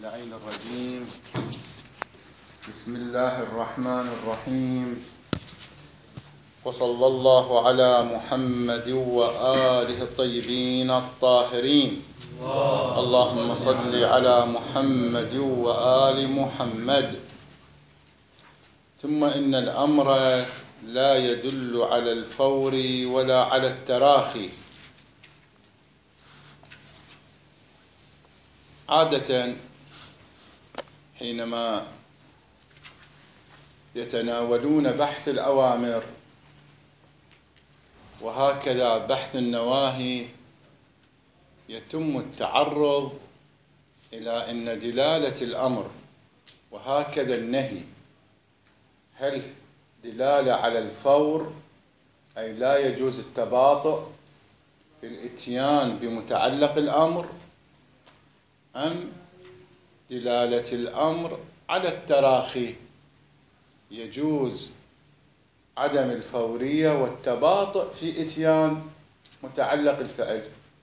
اللعين الرجيم. بسم الله الرحمن الرحيم، وصلى الله على محمد وآله الطيبين الطاهرين. اللهم صل على محمد وآل محمد. ثم إن الأمر لا يدل على الفور ولا على التراخي. عادة حينما يتناولون بحث الأوامر وهكذا بحث النواهي يتم التعرض إلى أن دلالة الأمر وهكذا النهي هل دلالة على الفور، أي لا يجوز التباطؤ في الإتيان بمتعلق الأمر، أم دلالة الأمر على التراخي، يجوز عدم الفورية والتباطؤ في إتيان متعلق الفعل.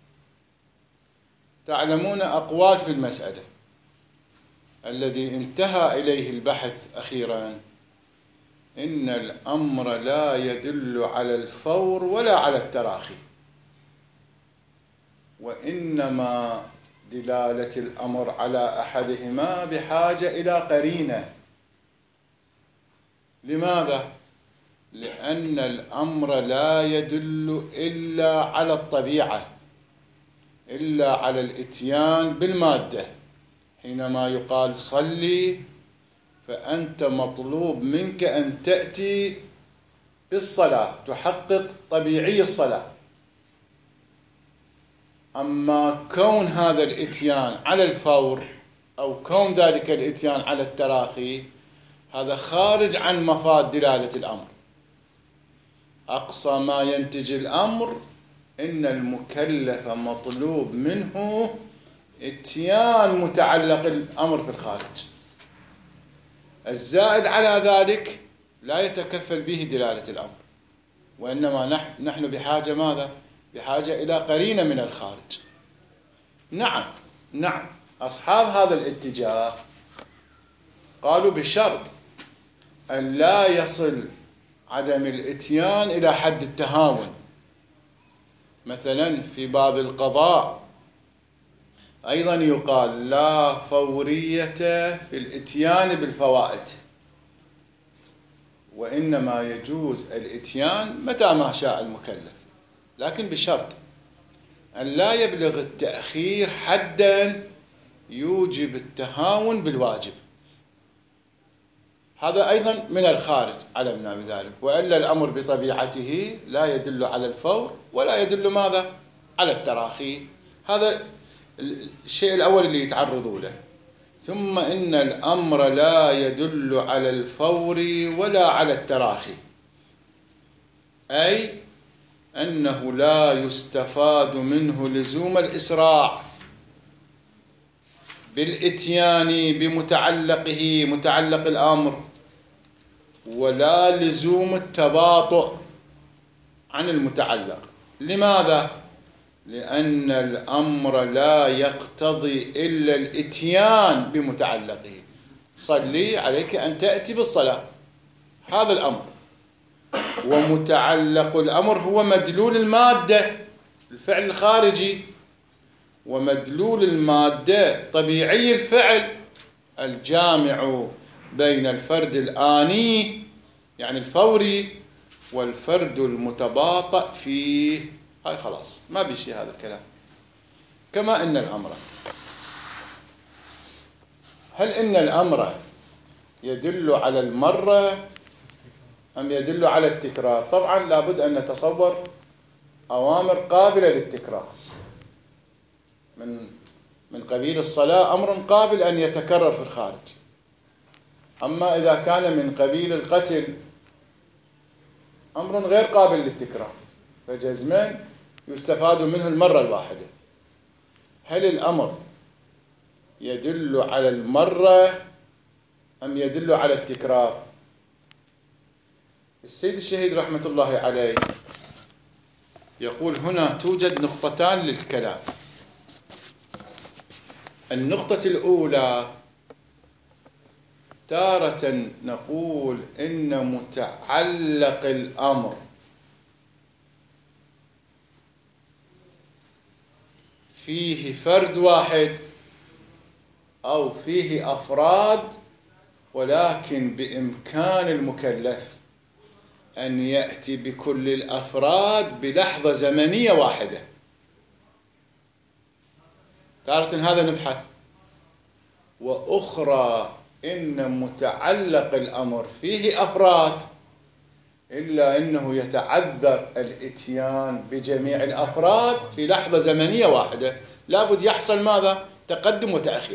تعلمون أقوال في المسألة. الذي انتهى إليه البحث أخيرا إن الأمر لا يدل على الفور ولا على التراخي، وإنما دلالة الأمر على أحدهما بحاجة إلى قرينة. لماذا؟ لأن الأمر لا يدل إلا على الطبيعة، إلا على الإتيان بالمادة. حينما يقال صلي فأنت مطلوب منك أن تأتي بالصلاة، تحقق طبيعي الصلاة. أما كون هذا الإتيان على الفور أو كون ذلك الإتيان على التراخي هذا خارج عن مفاد دلالة الأمر. أقصى ما ينتج الأمر إن المكلف مطلوب منه إتيان متعلق الأمر في الخارج. الزائد على ذلك لا يتكفل به دلالة الأمر، وإنما نحن بحاجة ماذا؟ بحاجة إلى قرينة من الخارج. نعم أصحاب هذا الاتجاه قالوا بشرط أن لا يصل عدم الإتيان إلى حد التهاون. مثلا في باب القضاء أيضا يقال لا فورية في الإتيان بالفوائد، وإنما يجوز الإتيان متى ما شاء المكلف، لكن بشرط أن لا يبلغ التأخير حدا يوجب التهاون بالواجب. هذا أيضا من الخارج علمنا بذلك، وإلا الأمر بطبيعته لا يدل على الفور ولا يدل ماذا؟ على التراخي. هذا الشيء الأول اللي يتعرضوا له. ثم إن الأمر لا يدل على الفور ولا على التراخي، أي أنه لا يستفاد منه لزوم الإسراع بالإتيان بمتعلقه متعلق الأمر، ولا لزوم التباطؤ عن المتعلق. لماذا؟ لأن الأمر لا يقتضي إلا الإتيان بمتعلقه. صلي عليك أن تأتي بالصلاة، هذا الأمر، ومتعلق الأمر هو مدلول المادة الفعل الخارجي، ومدلول المادة طبيعي الفعل الجامع بين الفرد الآني يعني الفوري والفرد المتباطأ فيه. هاي خلاص ما بيشي هذا الكلام. كما إن الأمر، هل إن الأمر يدل على المرة أم يدل على التكرار؟ طبعا لابد أن نتصور أوامر قابلة للتكرار. من قبيل الصلاة أمر قابل أن يتكرر في الخارج. أما إذا كان من قبيل القتل أمر غير قابل للتكرار، فجزما يستفاد منه المرة الواحدة. هل الأمر يدل على المرة أم يدل على التكرار؟ السيد الشهيد رحمة الله عليه يقول هنا توجد نقطتان للكلام. النقطة الأولى تارة نقول إن متعلق الأمر فيه فرد واحد أو فيه أفراد، ولكن بإمكان المكلف أن يأتي بكل الأفراد بلحظة زمنية واحدة. تارة هذا نبحث. وأخرى إن متعلق الأمر فيه أفراد، إلا أنه يتعذر الإتيان بجميع الأفراد في لحظة زمنية واحدة، لابد يحصل ماذا؟ تقدم وتأخير.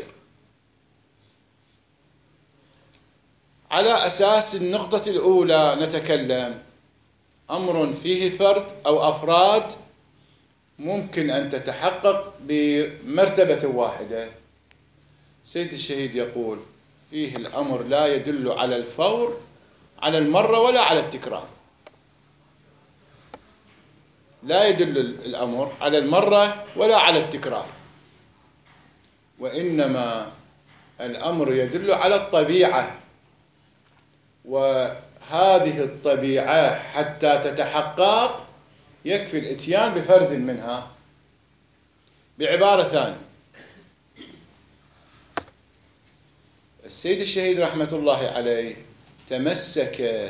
على أساس النقطة الأولى نتكلم أمر فيه فرد أو أفراد ممكن أن تتحقق بمرتبة واحدة. سيد الشهيد يقول فيه الأمر لا يدل على الفور على المرة ولا على التكرار. لا يدل الأمر على المرة ولا على التكرار، وإنما الأمر يدل على الطبيعة، وهذه الطبيعة حتى تتحقق يكفي الإتيان بفرد منها. بعبارة ثانية، السيد الشهيد رحمة الله عليه تمسك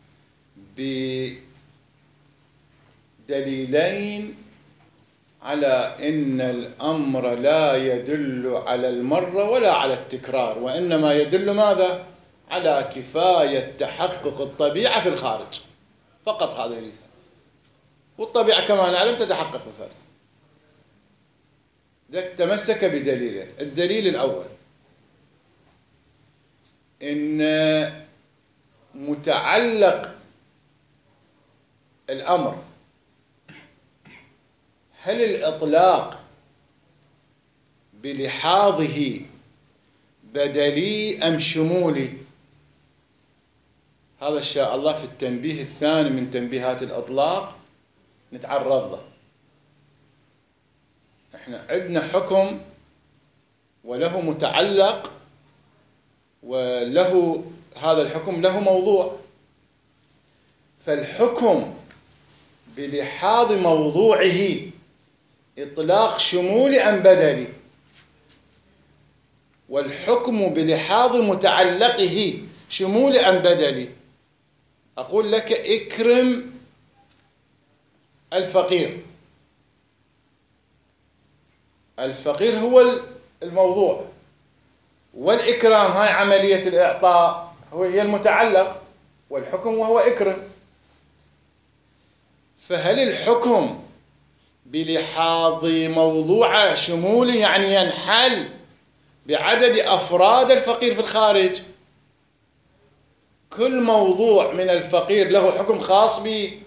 بدليلين على إن الأمر لا يدل على المرة ولا على التكرار، وإنما يدل ماذا؟ على كفاية تحقق الطبيعة في الخارج فقط. هذا يريد، والطبيعة كما نعلم تتحقق بفرد. ذلك تمسك بدليلين. الدليل الأول إن متعلق الأمر، هل الإطلاق بلحاظه بدلي أم شمولي؟ هذا إن شاء الله في التنبيه الثاني من تنبيهات الإطلاق نتعرض له. إحنا عندنا حكم وله متعلق، وله هذا الحكم له موضوع. فالحكم بلحاظ موضوعه إطلاق شمولي أم بدلي؟ والحكم بلحاظ متعلقه شمولي أم بدلي؟ أقول لك اكرم الفقير. الفقير هو الموضوع، والإكرام هاي عملية الإعطاء هي المتعلق، والحكم وهو إكرم. فهل الحكم بلحاظ موضوع شمولي يعني ينحل بعدد أفراد الفقير في الخارج؟ كل موضوع من الفقير له حكم خاص به.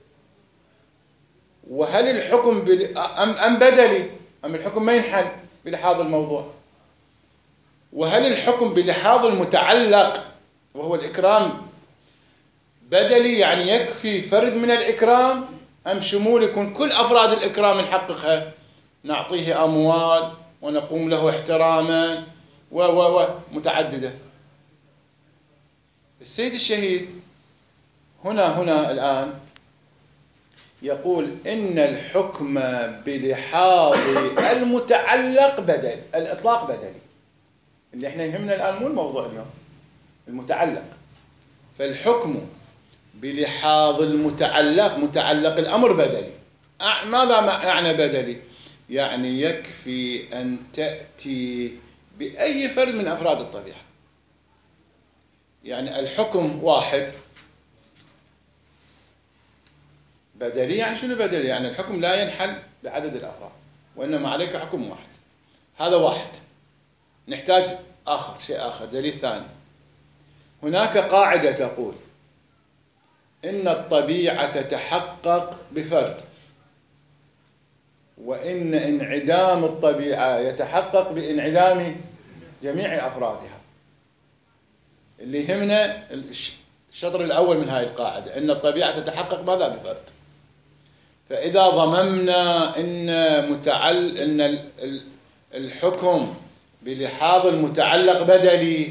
وهل الحكم أم بدلي؟ أم الحكم ما ينحل بلحاظ الموضوع؟ وهل الحكم بلحاظ المتعلق وهو الإكرام بدلي يعني يكفي فرد من الإكرام، أم شمول يكون كل أفراد الإكرام نحققها، نعطيه أموال ونقوم له احتراما متعددة؟ السيد الشهيد هنا الآن يقول إن الحكم بلحاظ المتعلق بدل، الإطلاق بدلي. اللي احنا يهمنا الآن مو الموضوع اليوم، المتعلق. فالحكم بلحاظ المتعلق، متعلق الأمر بدلي. ماذا يعني بدلي؟ يعني يكفي أن تأتي بأي فرد من أفراد الطبيعة. يعني الحكم واحد بدلي. يعني شنو بدلي؟ يعني الحكم لا ينحل بعدد الأفراد، وإنما عليك حكم واحد. هذا واحد. نحتاج شيء آخر، دليل ثاني. هناك قاعدة تقول إن الطبيعة تتحقق بفرد، وإن انعدام الطبيعة يتحقق بانعدام جميع أفرادها. اللي يهمنا الشطر الأول من هاي القاعدة، إن الطبيعة تتحقق ماذا؟ بفرد. فإذا ضممنا إن الحكم بلحاظ المتعلق بدلي،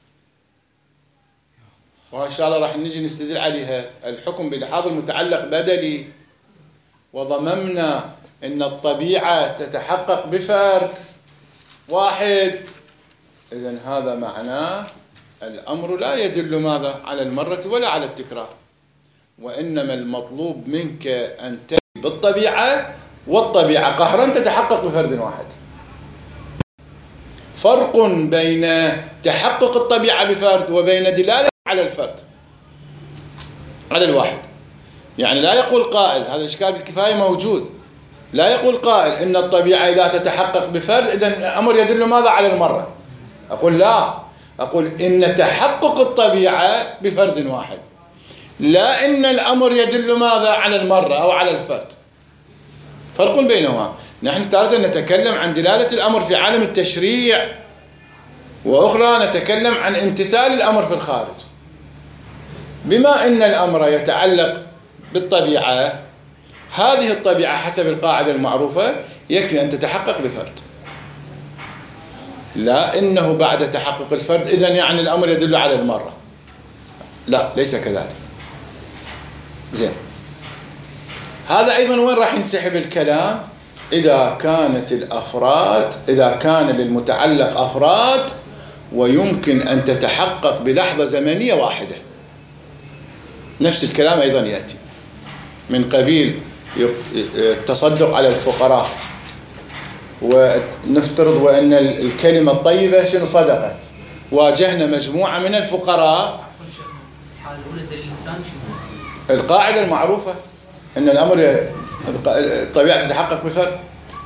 وإن شاء الله راح نجي نستدل عليها. الحكم بلحاظ المتعلق بدلي، وضممنا أن الطبيعة تتحقق بفرد واحد، إذن هذا معناه الأمر لا يدل ماذا على المرة ولا على التكرار، وإنما المطلوب منك أن تأتي بالطبيعة، والطبيعة قهرا تتحقق بفرد واحد. فرق بين تحقق الطبيعة بفرد وبين دلالة على الفرد على الواحد. يعني لا يقول قائل، هذا الإشكال بالكفاية موجود، لا يقول قائل إن الطبيعة إذا تتحقق بفرد إذن الأمر يدل ماذا على المرة. أقول لا، أقول إن تحقق الطبيعة بفرد واحد، لا إن الأمر يدل ماذا على المرة أو على الفرد. فرق بينهما. نحن تارة نتكلم عن دلالة الأمر في عالم التشريع، وأخرى نتكلم عن امتثال الأمر في الخارج. بما أن الأمر يتعلق بالطبيعة، هذه الطبيعة حسب القاعدة المعروفة يكفي أن تتحقق بفرد، لا إنه بعد تحقق الفرد إذن يعني الأمر يدل على المرة، لا ليس كذلك. زين، هذا أيضا وين راح ينسحب الكلام؟ إذا كانت الأفراد، إذا كان للمتعلق أفراد ويمكن أن تتحقق بلحظة زمنية واحدة، نفس الكلام أيضا يأتي من قبيل التصدق على الفقراء، ونفترض وأن الكلمة الطيبة شنو صدقت، واجهنا مجموعة من الفقراء. القاعدة المعروفة أن الأمر الطبيعة تتحقق بفرد.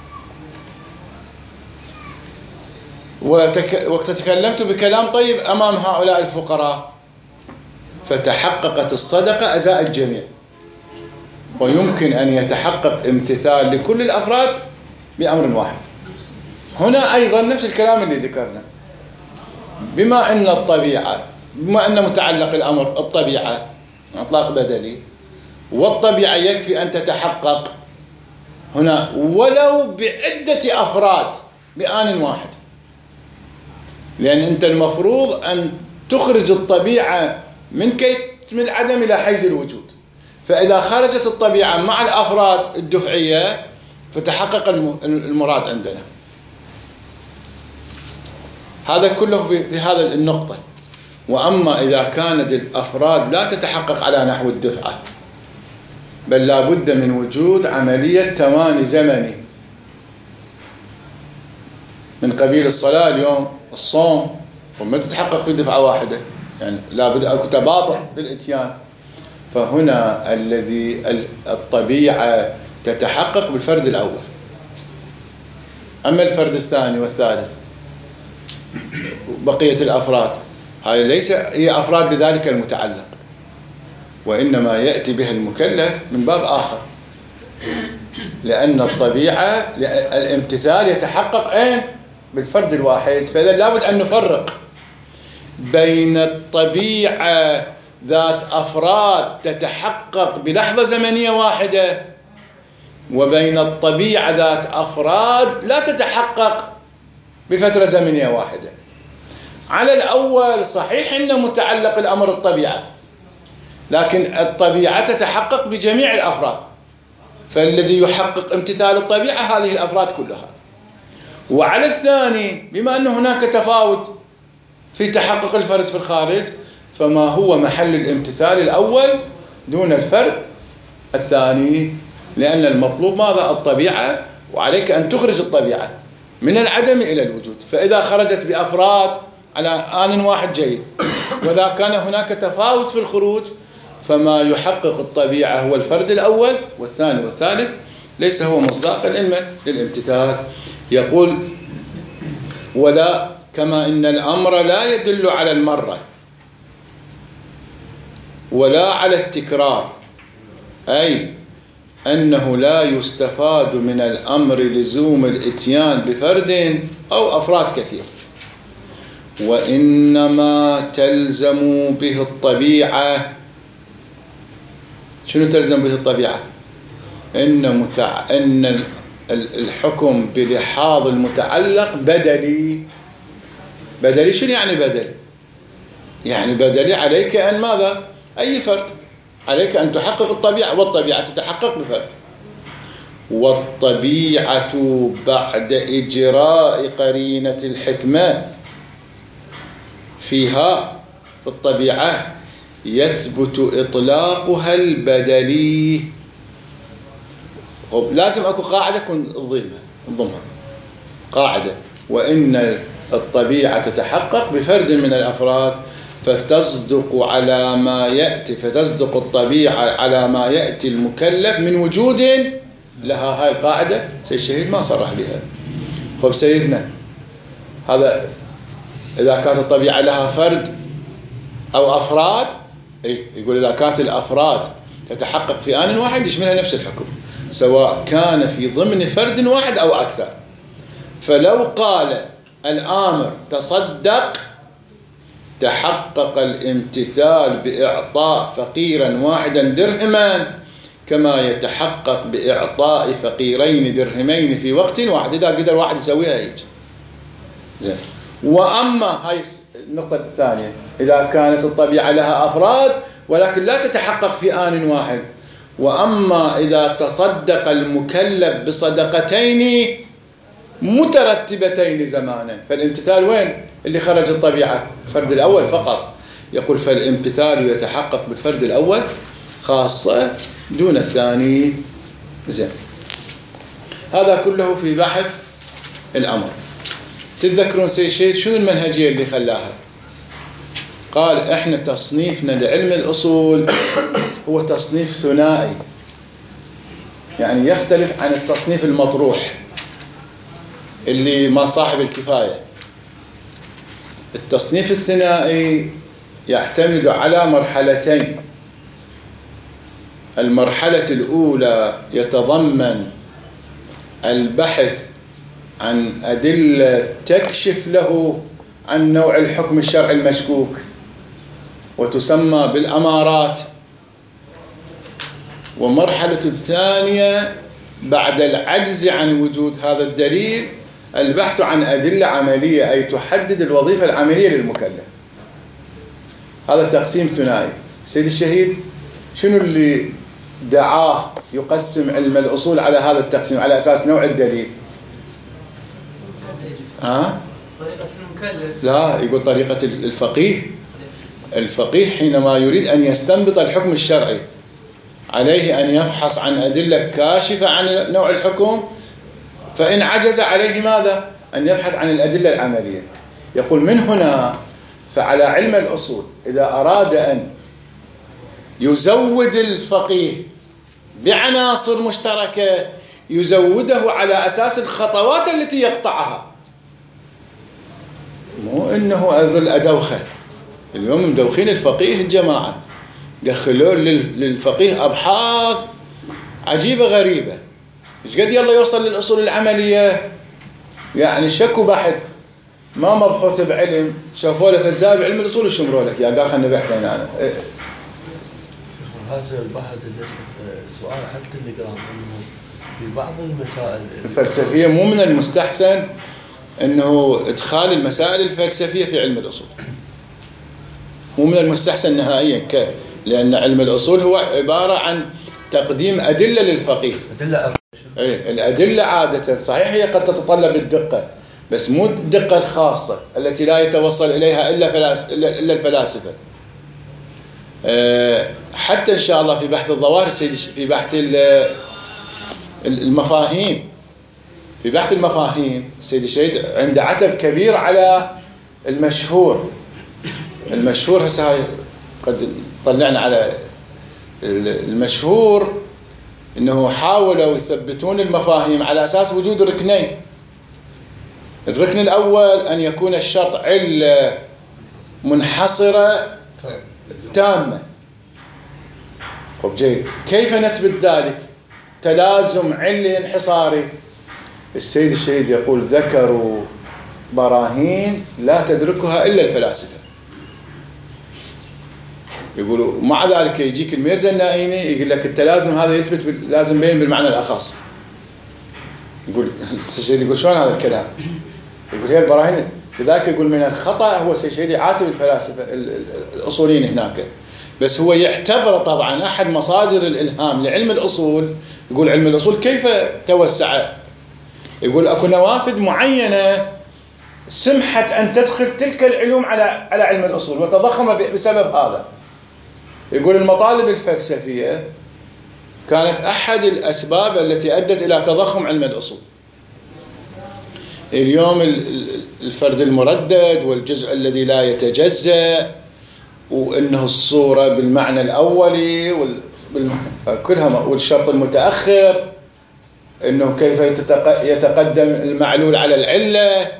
وتكلمت بكلام طيب أمام هؤلاء الفقراء، فتحققت الصدقة أزاء الجميع، ويمكن أن يتحقق امتثال لكل الأفراد بأمر واحد. هنا أيضا نفس الكلام اللي ذكرنا، بما أن الطبيعة، بما أن متعلق الأمر الطبيعة إطلاق بدلي، والطبيعة يكفي أن تتحقق هنا ولو بعدة أفراد بآن واحد، لأن أنت المفروض أن تخرج الطبيعة من كتم العدم إلى حيز الوجود. فإذا خرجت الطبيعة مع الأفراد الدفعية فتحقق المراد عندنا. هذا كله في هذا النقطة. وأما إذا كانت الأفراد لا تتحقق على نحو الدفعة، بل لا بد من وجود عملية تواني زمني من قبيل الصلاة اليوم، الصوم، وما تتحقق في دفعة واحدة، يعني لا بد أكو تباطؤ في الإتيان. فهنا الذي الطبيعة تتحقق بالفرد الأول، أما الفرد الثاني والثالث بقية الأفراد هاي ليس هي أفراد لذلك المتعلق، وإنما يأتي بها المكلف من باب آخر، لأن الطبيعة الامتثال يتحقق أين؟ بالفرد الواحد. فإذا لابد أن نفرق بين الطبيعة ذات أفراد تتحقق بلحظة زمنية واحدة، وبين الطبيعة ذات أفراد لا تتحقق بفترة زمنية واحدة. على الأول صحيح أن متعلق الأمر الطبيعة، لكن الطبيعة تتحقق بجميع الأفراد، فالذي يحقق امتثال الطبيعة هذه الأفراد كلها. وعلى الثاني بما أن هناك تفاوت في تحقق الفرد في الخارج، فما هو محل الامتثال الأول دون الفرد الثاني، لأن المطلوب ماذا؟ الطبيعة، وعليك أن تخرج الطبيعة من العدم إلى الوجود. فإذا خرجت بأفراد على آن واحد جيد، وإذا كان هناك تفاوت في الخروج فما يحقق الطبيعة هو الفرد الأول، والثاني والثالث ليس هو مصداقا للامتثال. يقول ولا كما إن الأمر لا يدل على المرة ولا على التكرار، أي أنه لا يستفاد من الأمر لزوم الإتيان بفرد أو أفراد كثير، وإنما تلزم به الطبيعة. شنو تلزم به الطبيعة؟ إن الحكم بلحاظ المتعلق بدلي، بدلي شنو يعني بدل؟ يعني بدلي عليك أن ماذا؟ أي فرد عليك أن تحقق الطبيعة، والطبيعة تتحقق بفرد. والطبيعة بعد إجراء قرينة الحكمة فيها في الطبيعة يثبت إطلاقها البدلي. لازم أكو قاعدة نضمها قاعدة: وإن الطبيعة تتحقق بفرد من الأفراد فتصدق الطبيعة على ما يأتي المكلف من وجود لها. هاي القاعدة سيد الشهيد ما صرح بها. خب سيدنا، هذا إذا كانت الطبيعة لها فرد أو أفراد، يقول إذا كانت الأفراد تتحقق في آن واحد يشملها نفس الحكم، سواء كان في ضمن فرد واحد أو أكثر. فلو قال الآمر تصدق تحقق الامتثال بإعطاء فقيرا واحدا درهما كما يتحقق بإعطاء فقيرين درهمين في وقت واحد، إذا قدر واحد يسويها هيك. زين. وأما هاي النقطة الثانية، إذا كانت الطبيعة لها أفراد ولكن لا تتحقق في آن واحد، وأما إذا تصدق المكلف بصدقتين مترتبتين زمانا، فالامتثال وين؟ اللي خرج الطبيعة الفرد الأول فقط. يقول فالامتثال يتحقق بالفرد الأول خاصة دون الثاني. زين. هذا كله في بحث الأمر. تتذكرون سيد الشهيد شنو المنهجية اللي خلاها؟ قال احنا تصنيفنا لعلم الأصول هو تصنيف ثنائي، يعني يختلف عن التصنيف المطروح اللي ما صاحب الكفاية. التصنيف الثنائي يعتمد على مرحلتين. المرحلة الأولى يتضمن البحث عن أدلة تكشف له عن نوع الحكم الشرعي المشكوك وتسمى بالأمارات. ومرحلة الثانية بعد العجز عن وجود هذا الدليل البحث عن أدلة عملية، أي تحدد الوظيفة العملية للمكلف. هذا تقسيم ثنائي. سيد الشهيد شنو اللي دعاه يقسم علم الأصول على هذا التقسيم على أساس نوع الدليل؟ طريقة المكلف. لا، يقول طريقة الفقيه. الفقيه حينما يريد أن يستنبط الحكم الشرعي عليه أن يفحص عن أدلة كاشفة عن نوع الحكم، فإن عجز عليه ماذا؟ أن يبحث عن الأدلة العملية. يقول من هنا فعلى علم الأصول إذا أراد أن يزود الفقيه بعناصر مشتركة يزوده على أساس الخطوات التي يقطعها، مو إنه أظل أدوخه. اليوم مدوخين الفقيه الجماعة، دخلوا للفقيه أبحاث عجيبة غريبة. إيش قد يلا يوصل للأصول العملية؟ يعني شكوا بحث ما مبحوث بعلم، شافوا له فزاب علم الأصول وشمروا لك يا قال خلنا نبحث هنا. هذا البحث سؤال حتى اللي قال انه في بعض المسائل الفلسفية مو من المستحسن انه ادخال المسائل الفلسفية في علم الأصول، مو من المستحسن نهائيا، لأن علم الأصول هو عبارة عن تقديم أدلة للفقيه. الأدلة عادة صحيح هي قد تتطلب الدقة، بس مو الدقة الخاصة التي لا يتوصل إليها إلا الفلاسفة. حتى إن شاء الله في بحث الظواهر في بحث المفاهيم، في بحث المفاهيم سيد الشهيد عنده عتب كبير على المشهور. المشهور هسه قد طلعنا على المشهور إنه حاولوا يثبتون المفاهيم على أساس وجود ركنين. الركن الأول أن يكون الشرط علة منحصرة تامة. طب جيد، كيف نثبت ذلك؟ تلازم علي انحصاري. السيد الشهيد يقول ذكروا براهين لا تدركها إلا الفلاسفة. يقولوا مع ذلك يجيك الميرزا النائيني يقول لك التلازم هذا يثبت لازم بين بالمعنى الأخص. يقول الشهيد يقول شلون هذا الكلام؟ يقول هي البراهين لذلك يقول من الخطأ هو سيد الشهيد يعاتب الفلاسفة الأصوليين هناك، بس هو يعتبر طبعا أحد مصادر الإلهام لعلم الأصول. يقول علم الأصول كيف توسع؟ يقول أكو نوافذ معينة سمحت أن تدخل تلك العلوم على علم الأصول وتضخم بسبب هذا. يقول المطالب الفلسفية كانت أحد الأسباب التي أدت إلى تضخم علم الأصول. اليوم الفرد المردد والجزء الذي لا يتجزأ، وأنه الصورة بالمعنى الأولي كلها، والشرط المتأخر، أنه كيف يتقدم المعلول على العلة،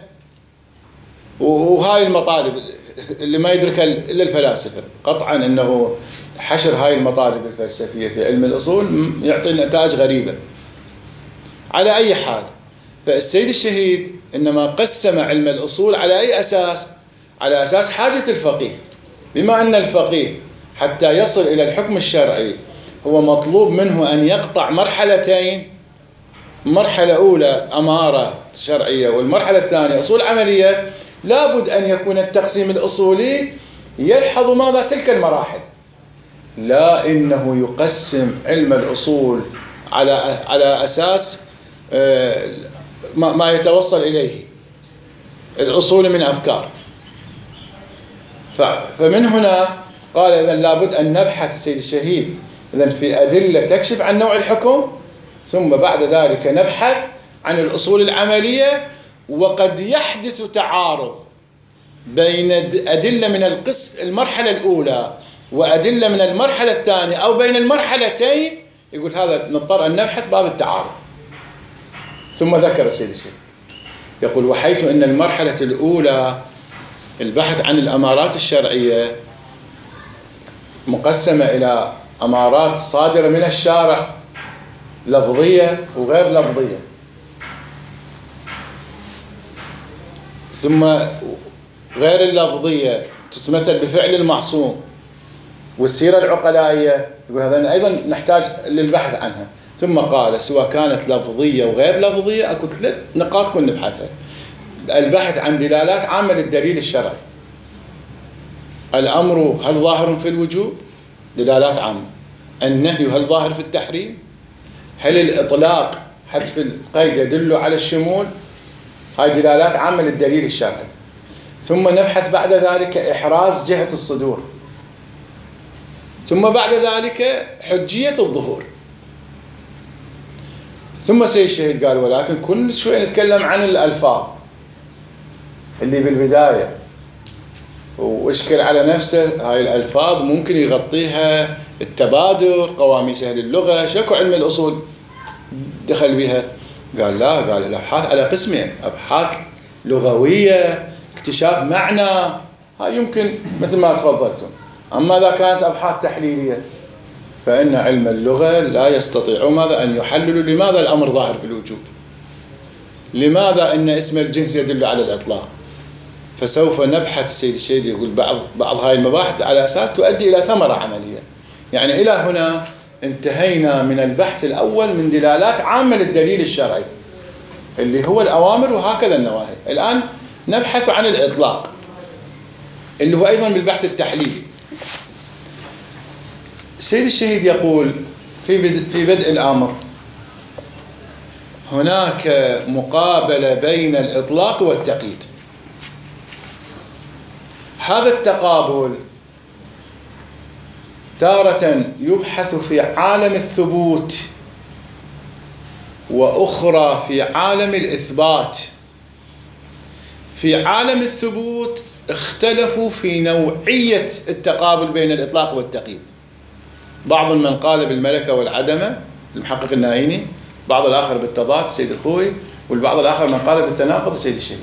وهاي المطالب اللي ما يدركها إلا الفلاسفة. قطعا أنه حشر هاي المطالب الفلسفية في علم الأصول يعطي نتائج غريبة. على أي حال، فالسيد الشهيد إنما قسم علم الأصول على أي أساس؟ على أساس حاجة الفقيه. بما أن الفقيه حتى يصل إلى الحكم الشرعي هو مطلوب منه أن يقطع مرحلتين، مرحلة أولى أمارة شرعية، والمرحلة الثانية أصول عملية. لابد أن يكون التقسيم الأصولي يلحظ ماذا؟ تلك المراحل. لا إنه يقسم علم الأصول على أساس ما يتوصل إليه الأصول من أفكار. فمن هنا قال إذن لابد أن نبحث سيد الشهيد إذن في أدلة تكشف عن نوع الحكم، ثم بعد ذلك نبحث عن الأصول العملية. وقد يحدث تعارض بين أدلة من المرحلة الأولى وأدلة من المرحلة الثانية، أو بين المرحلتين. يقول هذا نضطر أن نبحث باب التعارض. ثم ذكر السيد الشهيد يقول وحيث أن المرحلة الأولى البحث عن الأمارات الشرعية مقسمة إلى أمارات صادرة من الشارع لفظية وغير لفظية، ثم غير اللفظية تتمثل بفعل المعصوم والسيرة العقلائية. يقول هذا أيضا نحتاج للبحث عنها. ثم قال سواء كانت لفظية وغير لفظية أكو 3 نقاط كنا نبحثها. البحث عن دلالات عامة للدليل الشرعي. الأمر هل ظاهر في الوجوب؟ دلالات عامة. النهي هل ظاهر في التحريم؟ هل الإطلاق حذف القيد يدل على الشمول؟ هاي دلالات عامة للدليل الشرعي. ثم نبحث بعد ذلك إحراز جهة الصدور، ثم بعد ذلك حجية الظهور. ثم سيد الشهيد قال ولكن كل شوي نتكلم عن الألفاظ اللي بالبداية، واشكل على نفسه هاي الألفاظ ممكن يغطيها التبادر، قواميس أهل اللغة، شكو علم الأصول دخل بها. قال لا، قال الأبحاث على قسمين: أبحاث لغوية اكتشاف معنى، هاي يمكن مثل ما تفضلتم. أما إذا كانت أبحاث تحليلية فإن علم اللغة لا يستطيع ماذا أن يحلل لماذا الأمر ظاهر في الوجوب، لماذا إن اسم الجنس يدل على الإطلاق. فسوف نبحث السيد الشهيد يقول بعض هاي المباحث على أساس تؤدي إلى ثمرة عملية. يعني إلى هنا انتهينا من البحث الأول من دلالات عامة للدليل الشرعي اللي هو الأوامر وهكذا النواهي. الآن نبحث عن الإطلاق اللي هو أيضا بالبحث التحليلي. السيد الشهيد يقول في بدء الأمر هناك مقابلة بين الإطلاق والتقييد. هذا التقابل تارة يبحث في عالم الثبوت، وأخرى في عالم الإثبات. في عالم الثبوت اختلفوا في نوعية التقابل بين الإطلاق والتقييد. بعض من قال بالملكة والعدمة المحقق النايني، بعض الآخر بالتضاد السيد الخوي، والبعض الآخر من قال بالتناقض السيد الشهيد.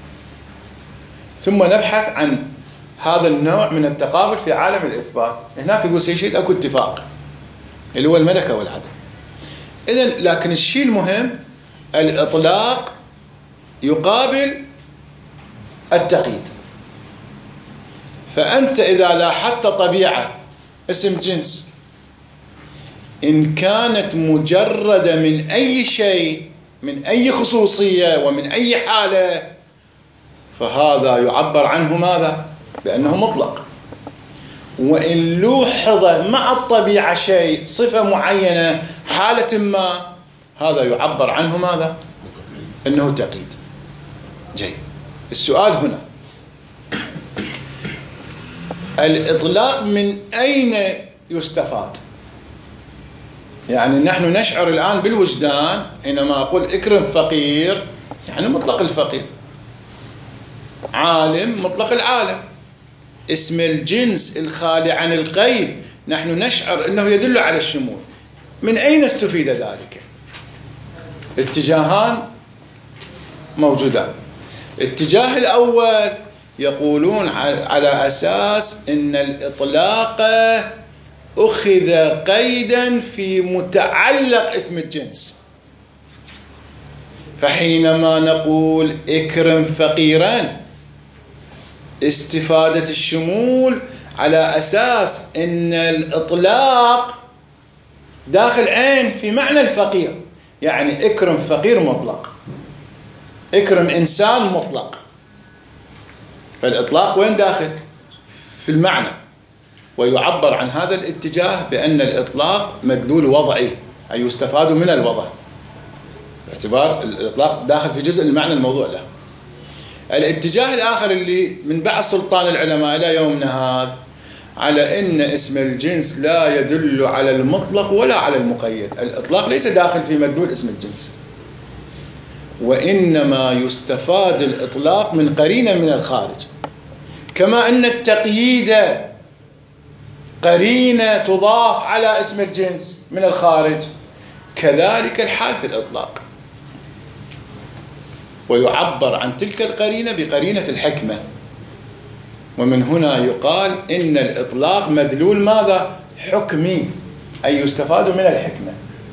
ثم نبحث عن هذا النوع من التقابل في عالم الإثبات. هناك يقول السيد الشهيد أكو اتفاق اللي هو الملكة والعدم. إذن لكن الشيء المهم الإطلاق يقابل التقييد. فأنت إذا لاحظت طبيعة اسم جنس إن كانت مجردة من أي شيء، من أي خصوصية ومن أي حالة، فهذا يعبر عنه ماذا؟ بأنه مطلق. وإن لوحظ مع الطبيعة شيء، صفة معينة، حالة ما، هذا يعبر عنه ماذا؟ أنه تقييد. جيد. السؤال هنا، الإطلاق من أين يستفاد؟ يعني نحن نشعر الآن بالوجدان حينما أقول اكرم فقير، يعني مطلق الفقير. عالم، مطلق العالم. اسم الجنس الخالي عن القيد نحن نشعر أنه يدل على الشمول. من أين استفيد ذلك؟ اتجاهان موجودان. الاتجاه الأول يقولون على أساس أن الإطلاق أخذ قيدا في متعلق اسم الجنس، فحينما نقول اكرم فقيرا، استفادة الشمول على أساس أن الإطلاق داخل عين في معنى الفقير، يعني اكرم فقير مطلق، اكرم إنسان مطلق. فالإطلاق وين داخل؟ في المعنى. ويعبر عن هذا الاتجاه بأن الإطلاق مدلول وضعي، أي يستفاد من الوضع، باعتبار الإطلاق داخل في جزء المعنى الموضوع له. الاتجاه الآخر اللي من بعد سلطان العلماء إلى يومنا هذا على أن اسم الجنس لا يدل على المطلق ولا على المقيد. الإطلاق ليس داخل في مدلول اسم الجنس، وإنما يستفاد الإطلاق من قرينة من الخارج. كما أن التقييد قرينة تضاف على اسم الجنس من الخارج، كذلك الحال في الإطلاق. ويعبر عن تلك القرينة بقرينة الحكمة. ومن هنا يقال إن الإطلاق مدلول ماذا؟ حكمي، أي يستفاد من الحكمة.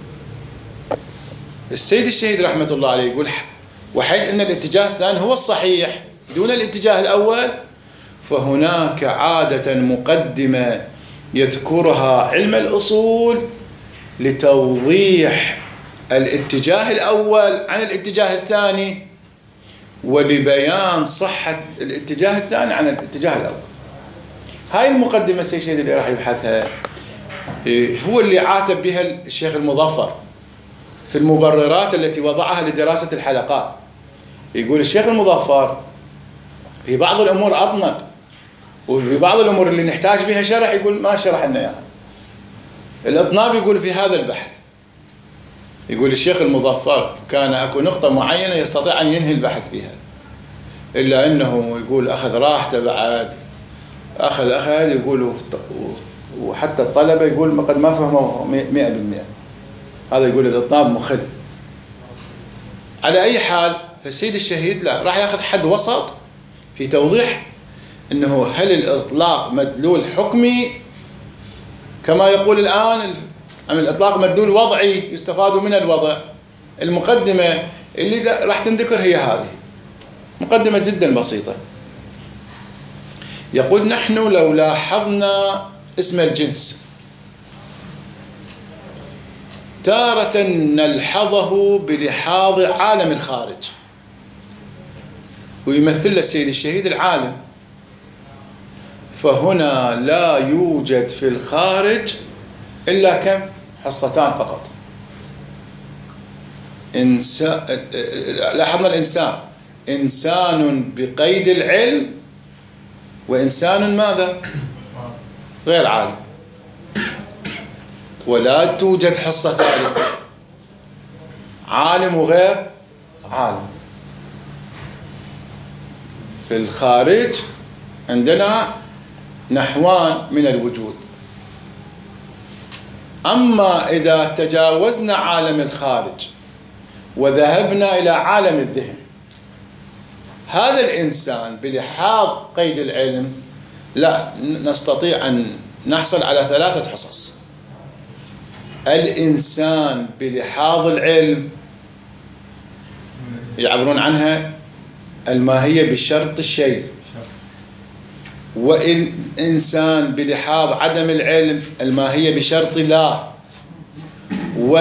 السيد الشهيد رحمة الله عليه يقول وحيث أن الاتجاه الثاني هو الصحيح دون الاتجاه الأول، فهناك عادة مقدمة يذكرها علم الأصول لتوضيح الاتجاه الأول عن الاتجاه الثاني، ولبيان صحة الاتجاه الثاني عن الاتجاه الأول. هاي المقدمة السيد الشهيد اللي راح يبحثها هو اللي عاتب بها الشيخ المظفر في المبررات التي وضعها لدراسة الحلقات. يقول الشيخ المظفر في بعض الأمور أطنب، وفي بعض الأمور اللي نحتاج بها شرح يقول ما شرح لنا إياها. الإطناب يقول في هذا البحث، يقول الشيخ المظفر كان أكو نقطة معينة يستطيع أن ينهي البحث بها، إلا أنه يقول أخذ راحته بعد، أخذ يقول، وحتى الطلبة يقول قد ما فهموا 100%. هذا يقول الإطناب مخل. على أي حال فالسيد الشهيد لا، راح يأخذ حد وسط في توضيح أنه هل الإطلاق مدلول حكمي كما يقول الآن، أم الإطلاق مدلول وضعي يستفاد من الوضع. المقدمة اللي راح تنذكر هي هذه، مقدمة جدا بسيطة. يقول نحن لو لاحظنا اسم الجنس تارة نلحظه بلحاظ عالم الخارج، ويمثل السيد الشهيد العالم، فهنا لا يوجد في الخارج إلا كم؟ حصتان فقط. لاحظنا الإنسان، إنسان بقيد العلم، وإنسان ماذا؟ غير عالم. ولا توجد حصة ثالثة، عالم وغير عالم. في الخارج عندنا نحوان من الوجود. أما إذا تجاوزنا عالم الخارج وذهبنا إلى عالم الذهن، هذا الإنسان بلحاظ قيد العلم لا نستطيع أن نحصل على 3 حصص. الإنسان بلحاظ العلم يعبرون عنها الماهية بشرط الشيء، والإنسان بلحاظ عدم العلم الماهية بشرط لا،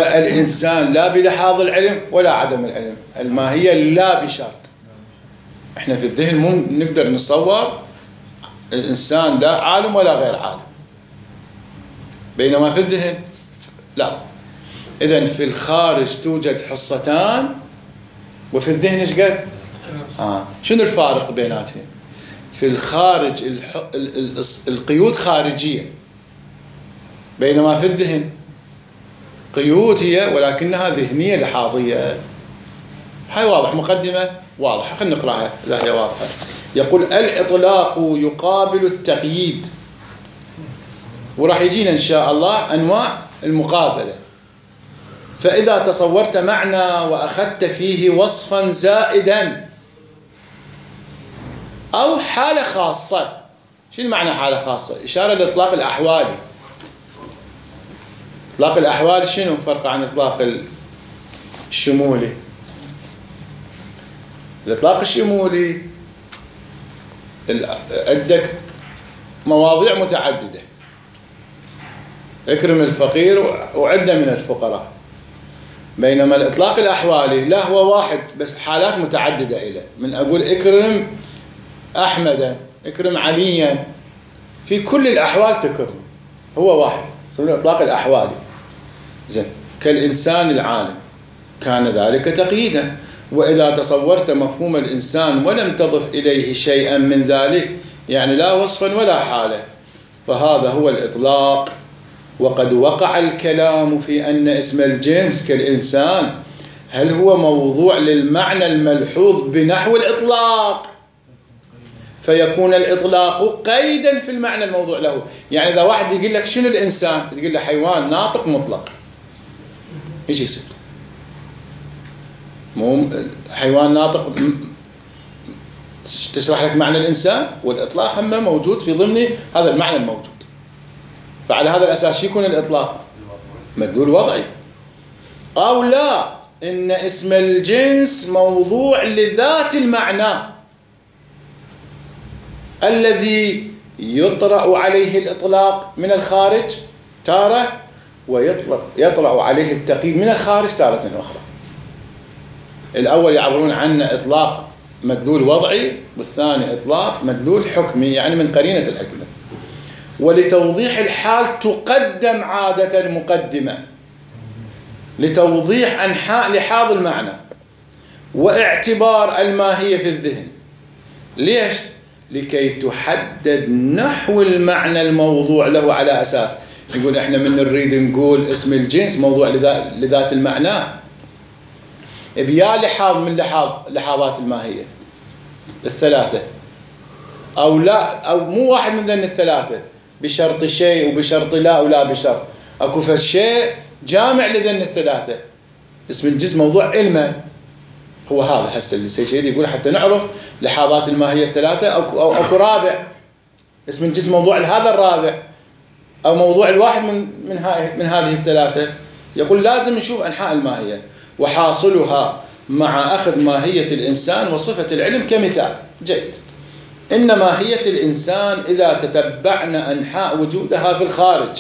والإنسان لا بلحاظ العلم ولا عدم العلم الماهية لا بشرط. احنا في الذهن مو نقدر نتصور الإنسان لا عالم ولا غير عالم، بينما في الذهن لا. إذن في الخارج توجد حصتان وفي الذهن ايش قد؟ شنو الفارق بيناتهم؟ في الخارج القيود خارجية، بينما في الذهن قيود هي ولكنها ذهنية لحاظية. هاي واضح، مقدمة واضحة، خلينا نقرأها، لا هي واضحة. يقول الإطلاق يقابل التقييد، وراح يجينا إن شاء الله أنواع المقابلة. فإذا تصورت معنى وأخذت فيه وصفا زائدا أو حالة خاصة. شنو معنى حالة خاصة؟ إشارة للإطلاق الأحوالي. إطلاق الأحوال شنو فرق عن إطلاق الشمولي؟ الإطلاق الشمولي عندك مواضيع متعددة، اكرم الفقير وعدة من الفقراء، بينما الإطلاق الأحوالي لا هو واحد بس حالات متعددة إليه. من أقول اكرم أحمدا، اكرم عليا، في كل الأحوال تكرم، هو واحد، يسمونه الإطلاق الأحوالي. زين، كالإنسان العالم كان ذلك تقييدا. وإذا تصورت مفهوم الإنسان ولم تضف إليه شيئا من ذلك، يعني لا وصفا ولا حالة، فهذا هو الإطلاق. وقد وقع الكلام في أن اسم الجنس كالإنسان هل هو موضوع للمعنى الملحوظ بنحو الإطلاق، فيكون الإطلاق قيدا في المعنى الموضوع له. يعني إذا واحد يقول لك شنو الإنسان، تقول له حيوان ناطق مطلق، إيش يصير؟ مو حيوان ناطق تشرح لك معنى الإنسان، والإطلاق هم موجود في ضمن هذا المعنى الموجود. فعلى هذا الأساس يكون الإطلاق مدلول وضعي. أو لا، إن اسم الجنس موضوع لذات المعنى الذي يطرأ عليه الإطلاق من الخارج تارة، ويطرأ عليه التقييد من الخارج تارة أخرى. الأول يعبرون عنه إطلاق مدلول وضعي، والثاني إطلاق مدلول حكمي، يعني من قرينة الحكمة. ولتوضيح الحال تقدم عادة مقدمة لتوضيح أنحاء لحاظ المعنى واعتبار الماهية في الذهن. ليش؟ لكي تحدد نحو المعنى الموضوع له على أساس. يقول إحنا من نريد نقول اسم الجنس موضوع لذات المعنى بيا لحاظ من لحاظات الماهية الثلاثة، أو لا، أو مو واحد من ذن الثلاثة، بشرط شيء وبشرط لا ولا بشرط. أكو فالشيء جامع لذن الثلاثة. اسم الجنس موضوع علما، هو هذا هسه اللي سيد يقول حتى نعرف لحاظات الماهية الثلاثة. أو أكو رابع، اسم الجنس موضوع هذا الرابع، أو موضوع الواحد من هذه الثلاثة. يقول لازم نشوف أنحاء الماهية وحاصلها مع أخذ ماهية الإنسان وصفة العلم كمثال جيد. إن ماهية الإنسان إذا تتبعنا أنحاء وجودها في الخارج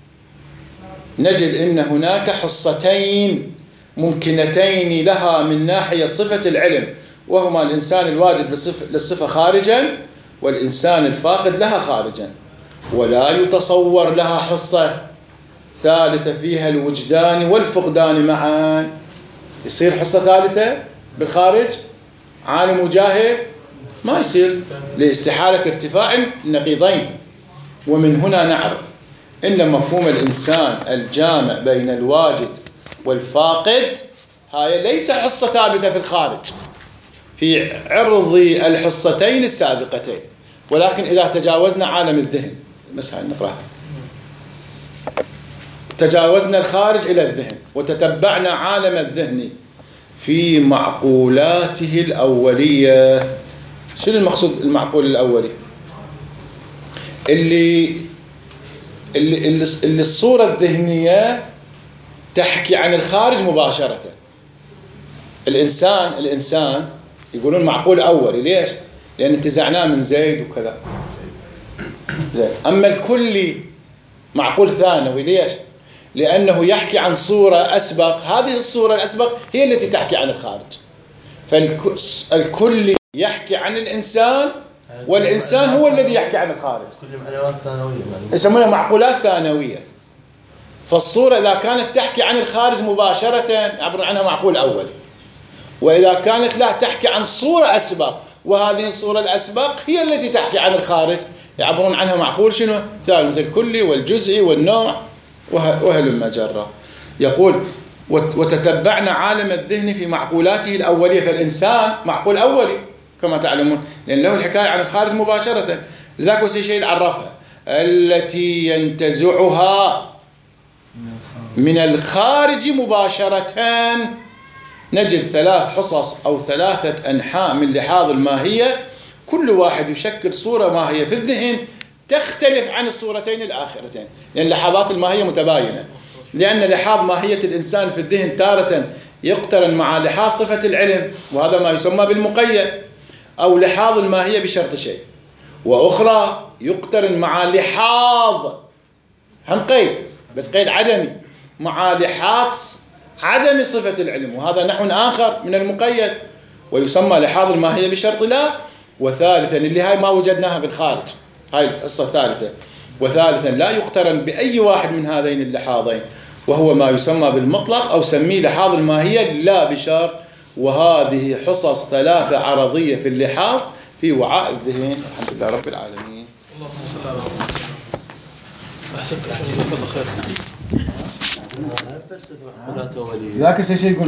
نجد إن هناك حصتين ممكنتين لها من ناحية صفة العلم، وهما الإنسان الواجد للصفة خارجا والإنسان الفاقد لها خارجا، ولا يتصور لها حصة ثالثة فيها الوجدان والفقدان معا. يصير حصة ثالثة بالخارج عالم وجاهل؟ ما يصير، لاستحالة ارتفاع النقيضين. ومن هنا نعرف إن مفهوم الإنسان الجامع بين الواجد والفاقد هاي ليس حصة ثابتة في الخارج في عرض الحصتين السابقتين، ولكن إذا تجاوزنا عالم الذهن، مثلا نقرأها، تجاوزنا الخارج إلى الذهن وتتبعنا عالم الذهن في معقولاته الأولية. شنو المقصود المعقول الأولي؟ اللي الصورة الذهنية تحكي عن الخارج مباشرة. الإنسان يقولون معقول أولي. ليش؟ لأن انتزعناه من زيد وكذا. زين. أما الكلي معقول ثانوي. ليش؟ لأنه يحكي عن صورة أسبق، هذه الصورة الأسبق هي التي تحكي عن الخارج. فالكلي يحكي عن الإنسان، والإنسان هو الذي يحكي عن الخارج. كلهم علامات ثانوية يسمونها معقولات ثانوية. فالصورة إذا كانت تحكي عن الخارج مباشرة يعبرون عنها معقول أولي، وإذا كانت لا تحكي عن صورة أسبق، وهذه الصورة الأسبق هي التي تحكي عن الخارج، يعبرون عنها معقول شنو؟ ثاني، مثل الكلي والجزئي والنوع وهلم جرة. يقول وتتبعنا عالم الذهن في معقولاته الأولية. فالإنسان معقول أولي كما تعلمون، لأن له الحكاية عن الخارج مباشرة. لذلك وسي شيء عرفها التي ينتزعها من الخارج مباشرة. نجد 3 حصص أو 3 أنحاء من لحاظ الماهية، كل واحد يشكل صورة ماهية في الذهن تختلف عن الصورتين الآخرتين، لأن لحاظات الماهية متباينة. لأن لحاظ ماهية الإنسان في الذهن تارة يقترن مع لحاظ صفة العلم، وهذا ما يسمى بالمقيد، أو لحاظ الماهية بشرط شيء، وأخرى يقترن مع لحاظ هم قيد بس قيد عدمي مع لحاظ عدم صفة العلم، وهذا نحو آخر من المقيد، ويسمى لحاظ الماهية بشرط لا. وثالثا اللي هاي ما وجدناها بالخارج، هاي الحصة الثالثة. وثالثا لا يقترن بأي واحد من هذين اللحاظين، وهو ما يسمى بالمطلق، أو سميه لحاظ الماهية لا بشرط. وهذه حصص 3 عرضية في اللحاظ في وعاء الذهن. الحمد لله رب العالمين. اللهم صل على محمد. أحسنت، جزاك الله خير. فلسفة معقولات أولية. ذاك الشيء يقول